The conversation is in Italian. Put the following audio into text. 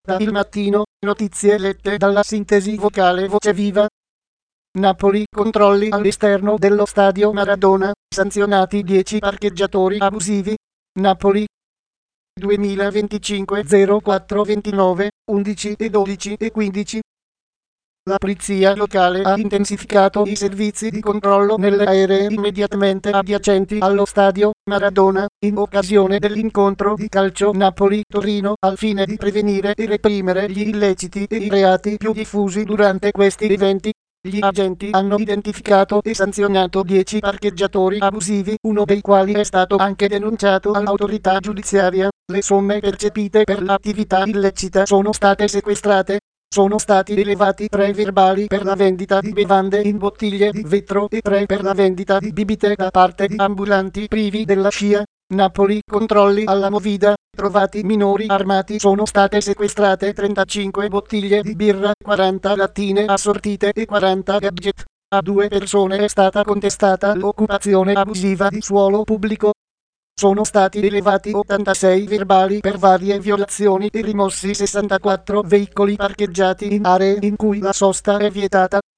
Da Il Mattino, notizie lette dalla sintesi vocale Voce Viva. Napoli, controlli all'esterno dello stadio Maradona, sanzionati 10 parcheggiatori abusivi. Napoli 2025 04 29 11 e 12 e 15. La polizia locale ha intensificato i servizi di controllo nelle aree immediatamente adiacenti allo stadio Maradona, in occasione dell'incontro di calcio Napoli-Torino, al fine di prevenire e reprimere gli illeciti e i reati più diffusi durante questi eventi. Gli agenti hanno identificato e sanzionato 10 parcheggiatori abusivi, uno dei quali è stato anche denunciato all'autorità giudiziaria. Le somme percepite per l'attività illecita sono state sequestrate. Sono stati elevati 3 verbali per la vendita di bevande in bottiglie di vetro e 3 per la vendita di bibite da parte di ambulanti privi della scia. Napoli, controlli alla Movida, trovati minori armati. Sono state sequestrate 35 bottiglie di birra, 40 lattine assortite e 40 gadget. A 2 persone è stata contestata l'occupazione abusiva di suolo pubblico. Sono stati elevati 86 verbali per varie violazioni e rimossi 64 veicoli parcheggiati in aree in cui la sosta è vietata.